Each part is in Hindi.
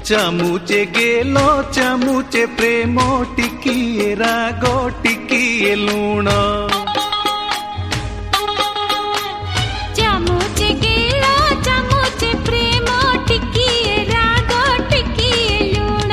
चामुचे गेलो चामुचे प्रेम टिकिए राग टिकिए लुण चामुचे गेलो चामुचे प्रेम टिकिए राग टिकिए लुण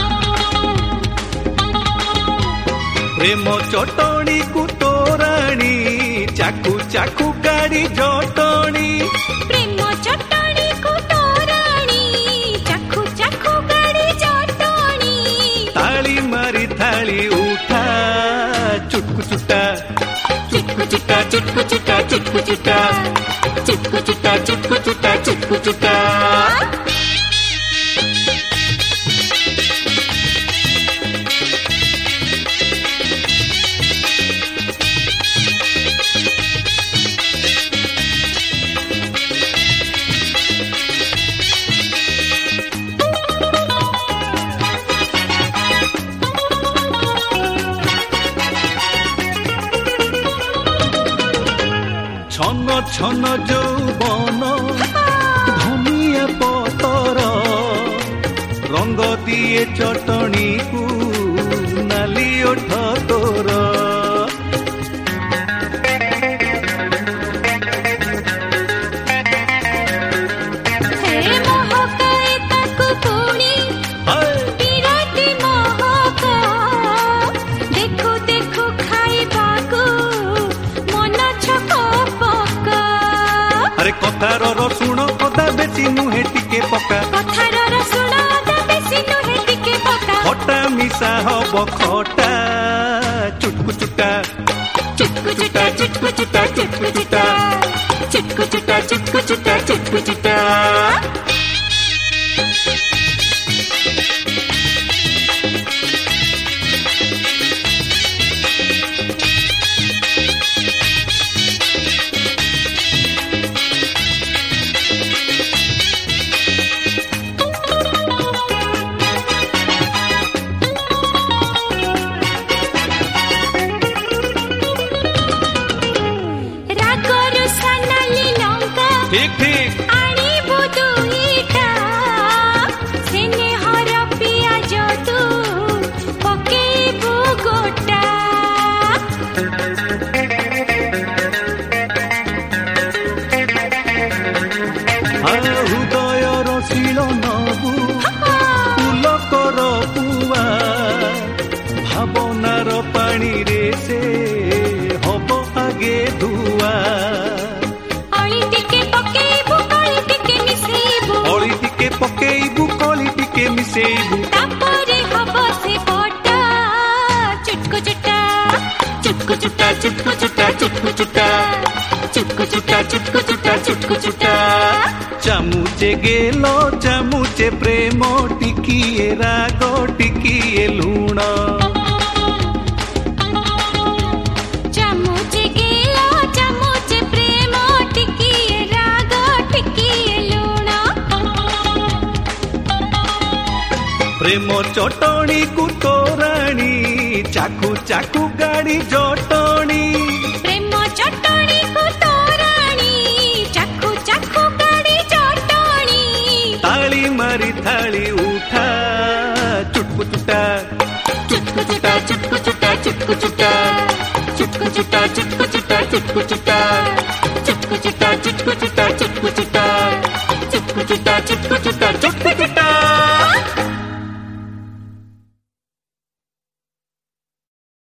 प्रेम चटणी को तोराणी चाकू चाकू गाड़ी जटणी प्रेम चटणी को तोराणी चाकू चाकू गाड़ी जटणी ताली मारी थाली उठा चुटकू चुटा चुटकू चुटा चुटकू चुटा चुटकू चुटा चुटकू चुटा चुटकू चुटा चुटकू चुटा छन छन यौवन धनिया पतर रंग दिए चटणी को नाली ओठ तोर अरे कथार रसुण अदा बेसी नुहे टिके पका कथार रसुण अदा बेसी नुहे टिके पका खटा मिसा हब खटा चुटकू चुटा चुटकू चुटा चुटकू चुटा चुटकू चुटा चुटकू चुटा चुटकू चुटा चुटकू चुटा ठीक ठीक आनी बुदुईटा सेने हर पियाज तू पकेबु गोटा हृदय रसिल नबु पुलकर पुआ भावनार पानी रे से हब आगे धुआ पकेबू कली टिके मिसेबू तापरे हबो से बटा चुटकू चुटा चुटकू चुटा चुटकू चुटा चुटकू चुटा चुटकू चुटा चुटकू चुटा चुटकू चुटा चामुचे गेलो चामुचे प्रेम टिकिए राग टिकिए लुण चामुचे गेलो चामुचे प्रेम टिकिए राग टिकिए लुण प्रेम चटणी को तोराणी चाकू चाकू गाड़ी जटणी प्रेम चटणी को तोराणी चाकू चाकू गाड़ी जटणी ताली मारी थाली उठा चुटकू चुटा चुटकू चुटा चुटकू चुटा चुटकू चुटा चुटकू चुटा चुटकू चुटा चुटकू चुटा चुटकू चुटा चुटकू चुटा चुटकू चुटा चुटकू चुटा चुटकू चुटा